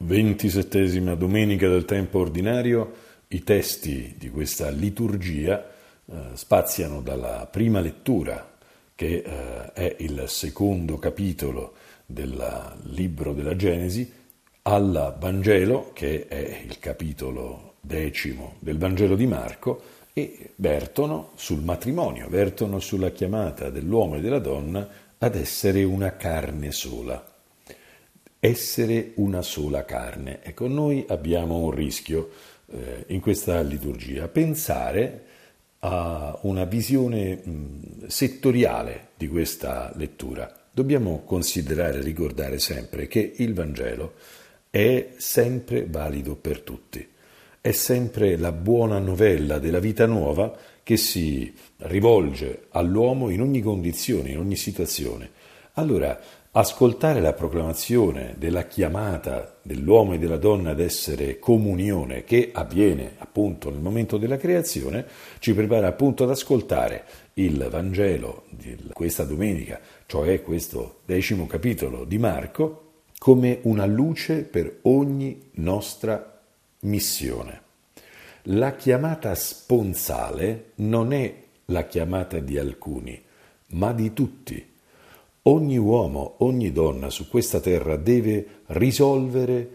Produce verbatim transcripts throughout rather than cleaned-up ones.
Ventisettesima domenica del tempo ordinario. I testi di questa liturgia eh, spaziano dalla prima lettura, che eh, è il secondo capitolo del libro della Genesi, al Vangelo, che è il capitolo decimo del Vangelo di Marco, e vertono sul matrimonio, vertono sulla chiamata dell'uomo e della donna ad essere una carne sola. Essere una sola carne. Ecco, noi abbiamo un rischio eh, in questa liturgia, pensare a una visione mh, settoriale di questa lettura. Dobbiamo considerare e ricordare sempre che il Vangelo è sempre valido per tutti. È sempre la buona novella della vita nuova che si rivolge all'uomo in ogni condizione, in ogni situazione. Allora, ascoltare la proclamazione della chiamata dell'uomo e della donna ad essere comunione, che avviene appunto nel momento della creazione, ci prepara appunto ad ascoltare il Vangelo di questa domenica, cioè questo decimo capitolo di Marco, come una luce per ogni nostra missione. La chiamata sponsale non è la chiamata di alcuni, ma di tutti. Ogni uomo, ogni donna su questa terra deve risolvere,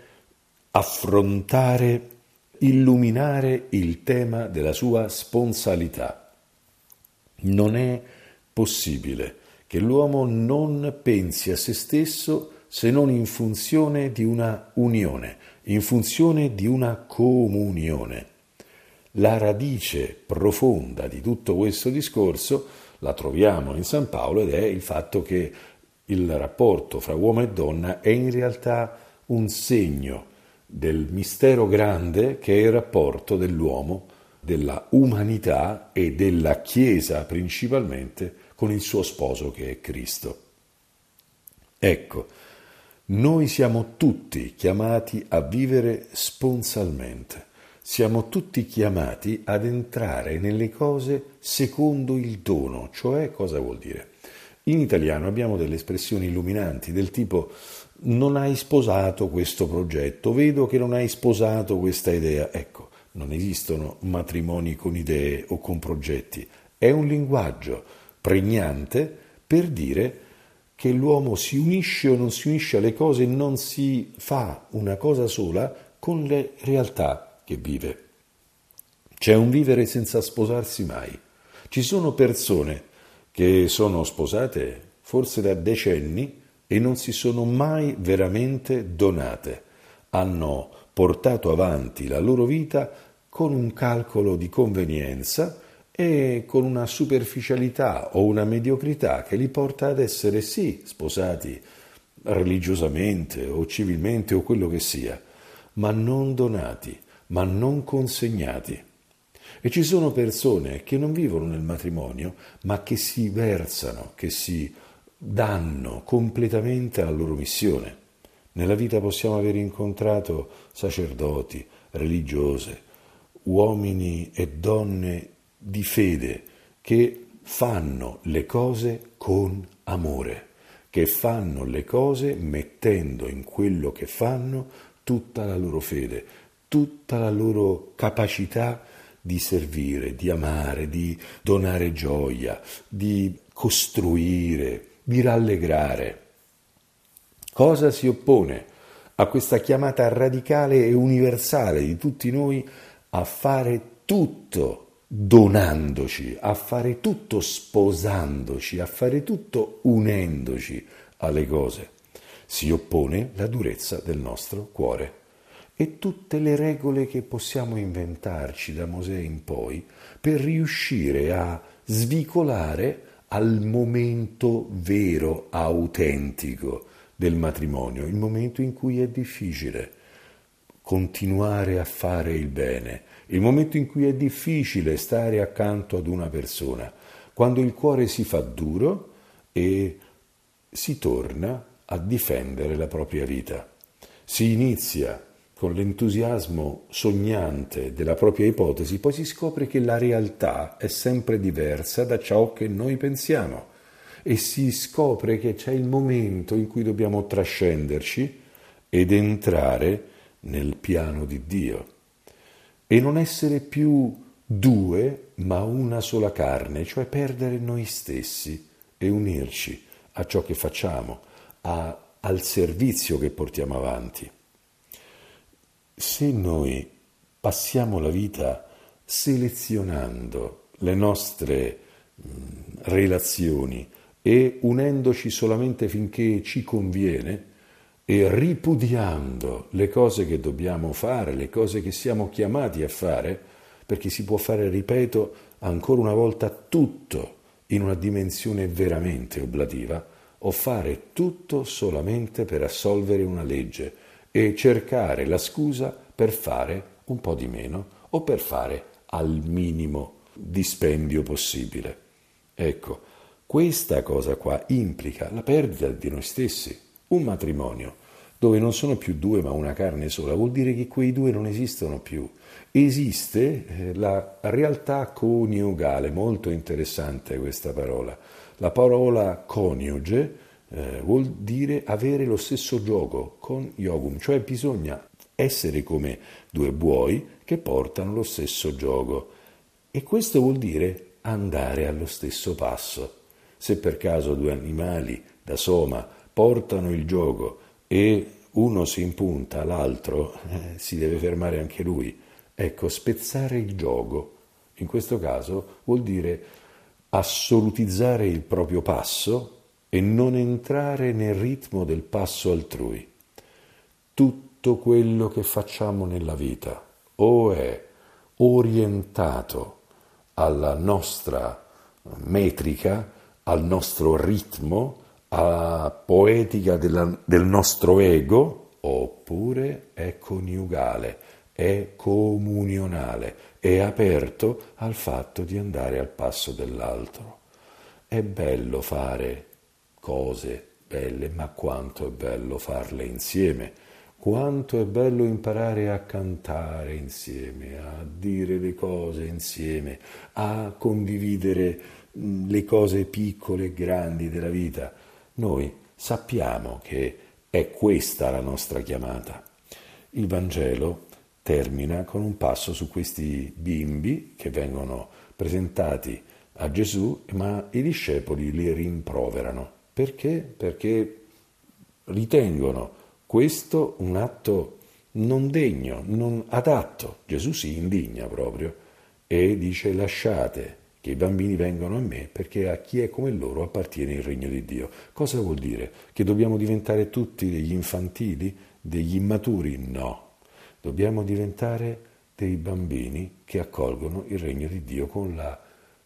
affrontare, illuminare il tema della sua sponsalità. Non è possibile che l'uomo non pensi a se stesso se non in funzione di una unione, in funzione di una comunione. La radice profonda di tutto questo discorso la troviamo in San Paolo ed è il fatto che il rapporto fra uomo e donna è in realtà un segno del mistero grande che è il rapporto dell'uomo, della umanità e della Chiesa principalmente con il suo sposo che è Cristo. Ecco, noi siamo tutti chiamati a vivere sponsalmente. Siamo tutti chiamati ad entrare nelle cose secondo il dono, cioè cosa vuol dire? In italiano abbiamo delle espressioni illuminanti del tipo non hai sposato questo progetto, vedo che non hai sposato questa idea. Ecco, non esistono matrimoni con idee o con progetti, è un linguaggio pregnante per dire che l'uomo si unisce o non si unisce alle cose, non si fa una cosa sola con le realtà che vive. C'è un vivere senza sposarsi mai. Ci sono persone che sono sposate forse da decenni e non si sono mai veramente donate. Hanno portato avanti la loro vita con un calcolo di convenienza e con una superficialità o una mediocrità che li porta ad essere sì sposati religiosamente o civilmente o quello che sia, ma non donati, ma non consegnati. E ci sono persone che non vivono nel matrimonio, ma che si versano, che si danno completamente alla loro missione. Nella vita possiamo aver incontrato sacerdoti, religiose, uomini e donne di fede che fanno le cose con amore, che fanno le cose mettendo in quello che fanno tutta la loro fede, tutta la loro capacità di servire, di amare, di donare gioia, di costruire, di rallegrare. Cosa si oppone a questa chiamata radicale e universale di tutti noi a fare tutto donandoci, a fare tutto sposandoci, a fare tutto unendoci alle cose? Si oppone la durezza del nostro cuore. E tutte le regole che possiamo inventarci da Mosè in poi per riuscire a svicolare al momento vero, autentico del matrimonio, il momento in cui è difficile continuare a fare il bene, il momento in cui è difficile stare accanto ad una persona, quando il cuore si fa duro e si torna a difendere la propria vita. Si inizia con l'entusiasmo sognante della propria ipotesi, poi si scopre che la realtà è sempre diversa da ciò che noi pensiamo e si scopre che c'è il momento in cui dobbiamo trascenderci ed entrare nel piano di Dio e non essere più due ma una sola carne, cioè perdere noi stessi e unirci a ciò che facciamo, a, al servizio che portiamo avanti. Se noi passiamo la vita selezionando le nostre mh, relazioni e unendoci solamente finché ci conviene e ripudiando le cose che dobbiamo fare, le cose che siamo chiamati a fare, perché si può fare, ripeto, ancora una volta tutto in una dimensione veramente oblativa, o fare tutto solamente per assolvere una legge e cercare la scusa per fare un po' di meno o per fare al minimo dispendio possibile. Ecco, questa cosa qua implica la perdita di noi stessi. Un matrimonio dove non sono più due ma una carne sola vuol dire che quei due non esistono più. Esiste eh, la realtà coniugale, molto interessante questa parola. La parola coniuge eh, vuol dire avere lo stesso giogo, con iogum, cioè bisogna essere come due buoi che portano lo stesso giogo. E questo vuol dire andare allo stesso passo. Se per caso due animali da soma portano il giogo e uno si impunta, l'altro eh, si deve fermare anche lui. Ecco, spezzare il giogo, in questo caso, vuol dire assolutizzare il proprio passo e non entrare nel ritmo del passo altrui. Tutto quello che facciamo nella vita o è orientato alla nostra metrica, al nostro ritmo, alla poetica della, del nostro ego, oppure è coniugale, è comunionale, è aperto al fatto di andare al passo dell'altro. È bello fare cose belle, ma quanto è bello farle insieme, quanto è bello imparare a cantare insieme, a dire le cose insieme, a condividere le cose piccole e grandi della vita. Noi sappiamo che è questa la nostra chiamata. Il Vangelo termina con un passo su questi bimbi che vengono presentati a Gesù, ma i discepoli li rimproverano. Perché? Perché ritengono questo un atto non degno, non adatto. Gesù si indigna proprio e dice: lasciate che i bambini vengano a me, perché a chi è come loro appartiene il regno di Dio. Cosa vuol dire? Che dobbiamo diventare tutti degli infantili, degli immaturi? No. Dobbiamo diventare dei bambini che accolgono il regno di Dio con la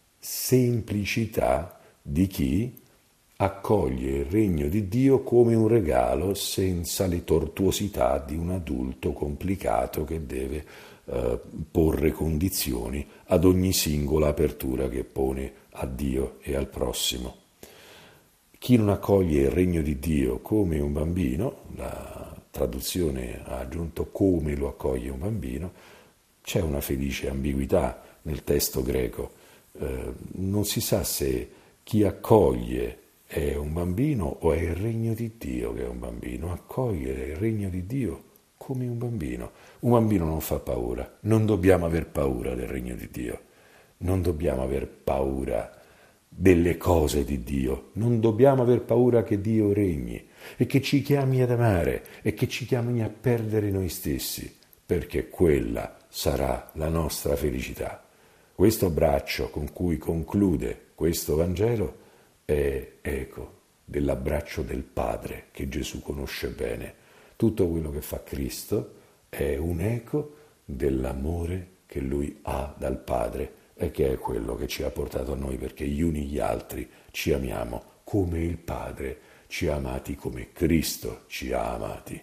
semplicità di chi accoglie il regno di Dio come un regalo, senza le tortuosità di un adulto complicato che deve eh, porre condizioni ad ogni singola apertura che pone a Dio e al prossimo. Chi non accoglie il regno di Dio come un bambino, la traduzione ha aggiunto come lo accoglie un bambino, c'è una felice ambiguità nel testo greco. Eh, non si sa se chi accoglie è un bambino o è il regno di Dio che è un bambino. Accogliere il regno di Dio come un bambino. Un bambino non fa paura, non dobbiamo aver paura del regno di Dio, non dobbiamo aver paura delle cose di Dio, non dobbiamo aver paura che Dio regni e che ci chiami ad amare e che ci chiami a perdere noi stessi, perché quella sarà la nostra felicità. Questo braccio con cui conclude questo Vangelo è eco dell'abbraccio del Padre che Gesù conosce bene. Tutto quello che fa Cristo è un eco dell'amore che Lui ha dal Padre e che è quello che ci ha portato a noi, perché gli uni gli altri ci amiamo come il Padre ci ha amati, come Cristo ci ha amati.